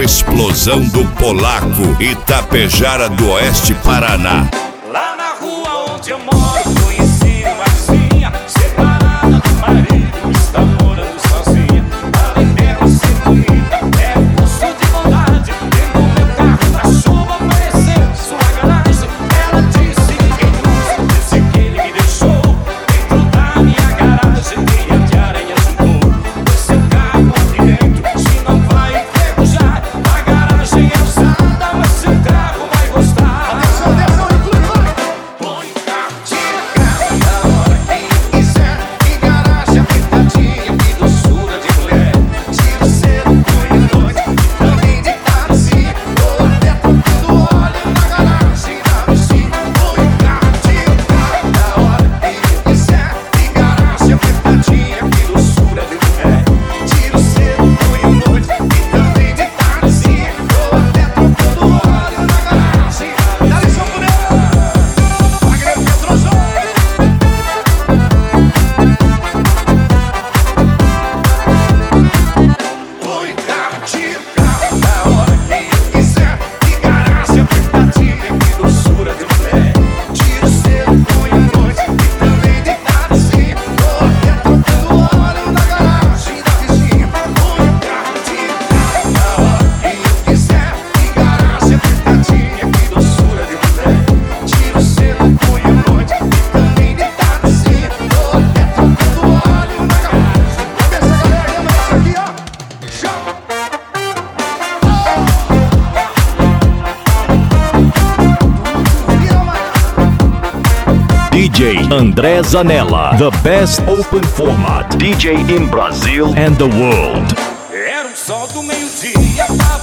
Explosão do Polaco, Itapejara do Oeste, Paraná. Lá na rua onde eu moro, conheci uma vizinha, separada do marido, está morando sozinha. Além dela ser bonita, é pulso de bondade. Dentro do meu carro, na chuva, apareceu sua garagem. Ela disse que quem usa, disse que ele me deixou dentro da minha garagem. Teia de aranha juntou o seu carro aqui dentro. Se não vai enferrujar, a garagem é usada, mas seu carro vai gostar. Põe carro, tira carro na hora que quiser. Que garagem apertadinha, que doçura de mulher. Tira cedo, põe à noite, também de tardezinha. Ou até trocando óleo na garagem da vizinha. Põe carro, tira carro na hora que quiser. Que garagem apertadinha, que doçura de mulher. Tira cedo, põe à noite, também de tardezinha. Ou até trocando óleo na garagem da vizinha. Põe carro, tira carro na hora que quiser. Que garagem apertadinha, que doçura de mulher. Tira cedo, põe à noite, também de tardezinha. Ou até trocando óleo na garagem da vizinha. Põe carro, tira carro na hora que quiser. Que garagem apertadinha, que doçura de mulher. Tira cedo, põe à noite, também de tardezinha. Ou até trocando óleo na garagem. Essa galera, lembra disso aqui, ó? DJ André Zanella, the best open format DJ in Brazil and the world. Era um sol do meio-dia, tava